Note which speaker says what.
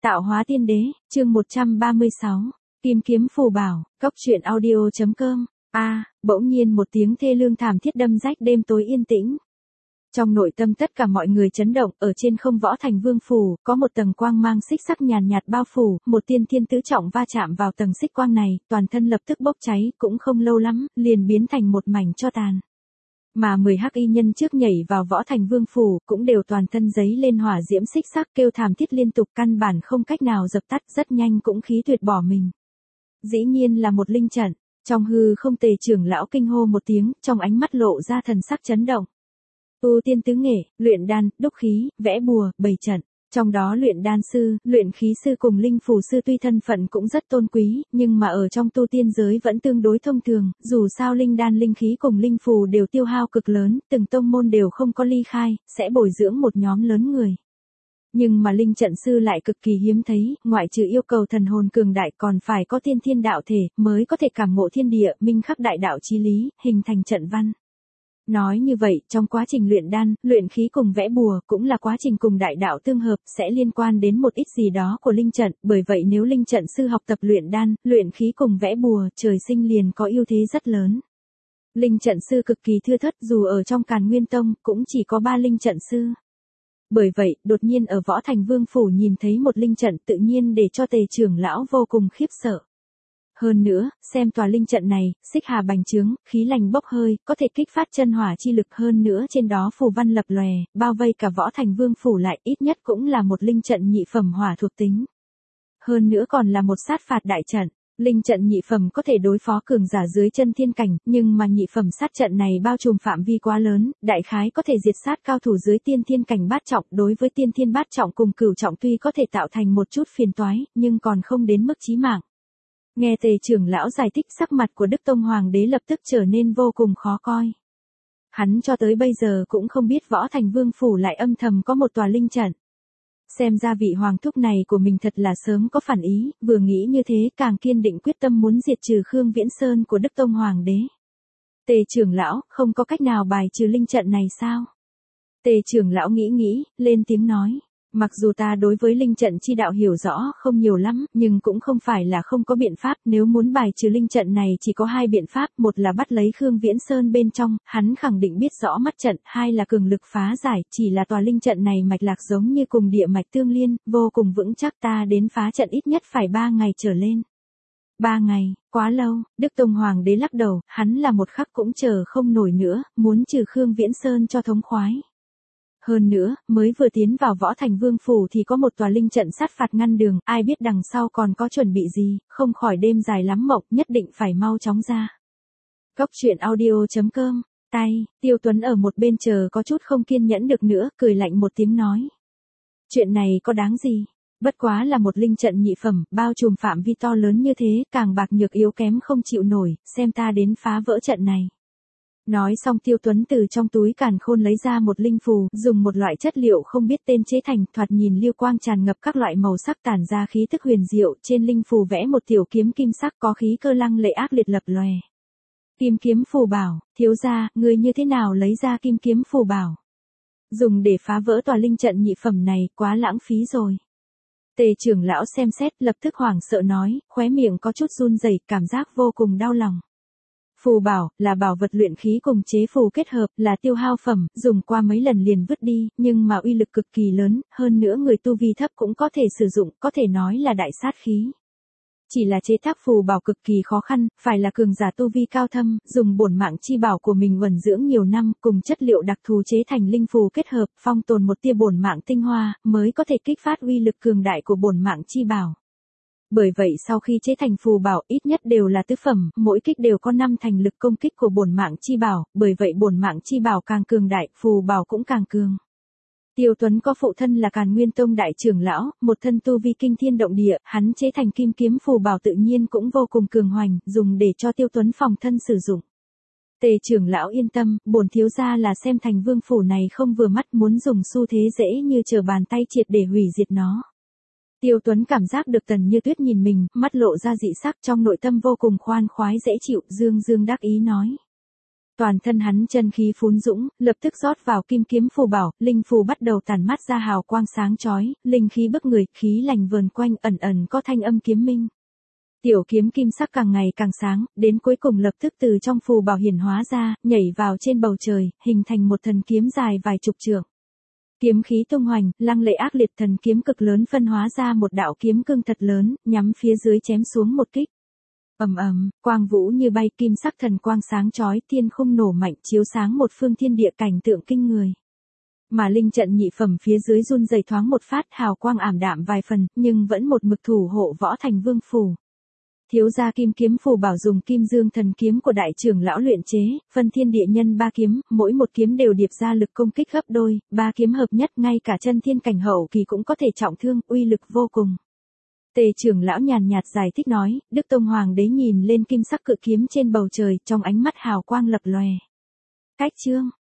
Speaker 1: Tạo hóa tiên đế, chương 136, Kim kiếm phù bảo, cốc truyện audio.com. Bỗng nhiên một tiếng thê lương thảm thiết đâm rách đêm tối yên tĩnh. Trong nội tâm tất cả mọi người chấn động, ở trên không võ thành vương phủ, có một tầng quang mang xích sắc nhàn nhạt bao phủ, một tiên thiên tứ trọng va chạm vào tầng xích quang này, toàn thân lập tức bốc cháy, cũng không lâu lắm, liền biến thành một mảnh tro tàn. Mà 10 hắc y nhân trước nhảy vào võ thành vương phủ, cũng đều toàn thân giấy lên hỏa diễm xích sắc kêu thảm thiết liên tục, căn bản không cách nào dập tắt, rất nhanh cũng khí tuyệt bỏ mình. Dĩ nhiên là một linh trận, trong hư không Tề trưởng lão kinh hô một tiếng, trong ánh mắt lộ ra thần sắc chấn động. Tu tiên tứ nghệ, luyện đan, đúc khí, vẽ bùa, bày trận. Trong đó luyện đan sư, luyện khí sư cùng linh phù sư tuy thân phận cũng rất tôn quý, nhưng mà ở trong tu tiên giới vẫn tương đối thông thường, dù sao linh đan linh khí cùng linh phù đều tiêu hao cực lớn, từng tông môn đều không có ly khai, sẽ bồi dưỡng một nhóm lớn người. Nhưng mà linh trận sư lại cực kỳ hiếm thấy, ngoại trừ yêu cầu thần hồn cường đại còn phải có tiên thiên đạo thể, mới có thể cảm ngộ thiên địa, minh khắc đại đạo chí lý, hình thành trận văn. Nói như vậy, trong quá trình luyện đan, luyện khí cùng vẽ bùa cũng là quá trình cùng đại đạo tương hợp, sẽ liên quan đến một ít gì đó của linh trận, bởi vậy nếu linh trận sư học tập luyện đan, luyện khí cùng vẽ bùa, trời sinh liền có ưu thế rất lớn. Linh trận sư cực kỳ thưa thớt, dù ở trong Càn Nguyên Tông, cũng chỉ có 3 linh trận sư. Bởi vậy, đột nhiên ở võ thành vương phủ nhìn thấy một linh trận tự nhiên để cho Tề trưởng lão vô cùng khiếp sợ. Hơn nữa, xem tòa linh trận này, xích hà bành trướng, khí lành bốc hơi, có thể kích phát chân hỏa chi lực, hơn nữa trên đó phù văn lập lòe, bao vây cả võ thành vương phủ lại, ít nhất cũng là một linh trận nhị phẩm hỏa thuộc tính. Hơn nữa còn là một sát phạt đại trận. Linh trận nhị phẩm có thể đối phó cường giả dưới chân thiên cảnh, nhưng mà nhị phẩm sát trận này bao trùm phạm vi quá lớn, đại khái có thể diệt sát cao thủ dưới tiên thiên cảnh bát trọng, đối với tiên thiên bát trọng cùng cửu trọng tuy có thể tạo thành một chút phiền toái, nhưng còn không đến mức chí mạng. Nghe Tề trưởng lão giải thích, sắc mặt của Đức Tông Hoàng đế lập tức trở nên vô cùng khó coi. Hắn cho tới bây giờ cũng không biết võ thành vương phủ lại âm thầm có một tòa linh trận. Xem ra vị hoàng thúc này của mình thật là sớm có phản ý, vừa nghĩ như thế càng kiên định quyết tâm muốn diệt trừ Khương Viễn Sơn của Đức Tông Hoàng đế. Tề trưởng lão, không có cách nào bài trừ linh trận này sao? Tề trưởng lão nghĩ, lên tiếng nói. Mặc dù ta đối với linh trận chi đạo hiểu rõ không nhiều lắm, nhưng cũng không phải là không có biện pháp, nếu muốn bài trừ linh trận này chỉ có 2 biện pháp, một là bắt lấy Khương Viễn Sơn bên trong, hắn khẳng định biết rõ mắt trận, 2 là cường lực phá giải, chỉ là tòa linh trận này mạch lạc giống như cùng địa mạch tương liên, vô cùng vững chắc, ta đến phá trận ít nhất phải 3 ngày trở lên. 3 ngày, quá lâu, Đức Tông Hoàng đế lắc đầu, hắn là một khắc cũng chờ không nổi nữa, muốn trừ Khương Viễn Sơn cho thống khoái. Hơn nữa, mới vừa tiến vào võ thành vương phủ thì có một tòa linh trận sát phạt ngăn đường, ai biết đằng sau còn có chuẩn bị gì, không khỏi đêm dài lắm mộng, nhất định phải mau chóng ra. Cốc truyện audio.com, Tiêu Tuấn ở một bên chờ có chút không kiên nhẫn được nữa, cười lạnh một tiếng nói. Chuyện này có đáng gì? Bất quá là một linh trận nhị phẩm, bao trùm phạm vi to lớn như thế, càng bạc nhược yếu kém không chịu nổi, xem ta đến phá vỡ trận này. Nói xong Tiêu Tuấn từ trong túi càn khôn lấy ra một linh phù, dùng một loại chất liệu không biết tên chế thành, thoạt nhìn lưu quang tràn ngập các loại màu sắc tản ra khí tức huyền diệu, trên linh phù vẽ một tiểu kiếm kim sắc có khí cơ lăng lệ ác liệt lập lòe. Kim kiếm phù bảo, thiếu gia, người như thế nào lấy ra kim kiếm phù bảo? Dùng để phá vỡ tòa linh trận nhị phẩm này, quá lãng phí rồi. Tề trưởng lão xem xét, lập tức hoảng sợ nói, khóe miệng có chút run rẩy, cảm giác vô cùng đau lòng. Phù bảo, là bảo vật luyện khí cùng chế phù kết hợp, là tiêu hao phẩm, dùng qua mấy lần liền vứt đi, nhưng mà uy lực cực kỳ lớn, hơn nữa người tu vi thấp cũng có thể sử dụng, có thể nói là đại sát khí. Chỉ là chế tác phù bảo cực kỳ khó khăn, phải là cường giả tu vi cao thâm, dùng bổn mạng chi bảo của mình uẩn dưỡng nhiều năm, cùng chất liệu đặc thù chế thành linh phù kết hợp, phong tồn một tia bổn mạng tinh hoa, mới có thể kích phát uy lực cường đại của bổn mạng chi bảo. Bởi vậy sau khi chế thành phù bảo ít nhất đều là tứ phẩm, mỗi kích đều có 5 thành lực công kích của bổn mạng chi bảo, bởi vậy bổn mạng chi bảo càng cường đại, phù bảo cũng càng cường. Tiêu Tuấn có phụ thân là Càn Nguyên Tông đại trưởng lão, một thân tu vi kinh thiên động địa, hắn chế thành kim kiếm phù bảo tự nhiên cũng vô cùng cường hoành, dùng để cho Tiêu Tuấn phòng thân sử dụng. Tề trưởng lão yên tâm, bổn thiếu gia là xem thành vương phủ này không vừa mắt, muốn dùng xu thế dễ như trở bàn tay triệt để hủy diệt nó. Tiêu Tuấn cảm giác được Tần Như Tuyết nhìn mình, mắt lộ ra dị sắc, trong nội tâm vô cùng khoan khoái dễ chịu, dương đắc ý nói. Toàn thân hắn chân khí phún dũng, lập tức rót vào kim kiếm phù bảo, linh phù bắt đầu tản mát ra hào quang sáng chói, linh khí bức người, khí lành vờn quanh, ẩn ẩn có thanh âm kiếm minh. Tiểu kiếm kim sắc càng ngày càng sáng, đến cuối cùng lập tức từ trong phù bảo hiển hóa ra, nhảy vào trên bầu trời, hình thành một thần kiếm dài vài chục trượng. Kiếm khí tung hoành, lăng lệ ác liệt, thần kiếm cực lớn phân hóa ra một đạo kiếm cương thật lớn, nhắm phía dưới chém xuống một kích. Ầm ầm, quang vũ như bay, kim sắc thần quang sáng chói, thiên khung nổ mạnh, chiếu sáng một phương thiên địa, cảnh tượng kinh người. Mà linh trận nhị phẩm phía dưới run rẩy thoáng một phát, hào quang ảm đạm vài phần, nhưng vẫn một mực thủ hộ Võ Thành Vương phủ. Thiếu gia kim kiếm phù bảo dùng kim dương thần kiếm của đại trưởng lão luyện chế, phân thiên địa nhân ba kiếm, mỗi một kiếm đều điệp ra lực công kích gấp đôi, ba kiếm hợp nhất, ngay cả chân thiên cảnh hậu kỳ cũng có thể trọng thương, uy lực vô cùng. Tề trưởng lão nhàn nhạt giải thích nói, Đức Tông Hoàng đế nhìn lên kim sắc cự kiếm trên bầu trời, trong ánh mắt hào quang lập lòe. Cách chương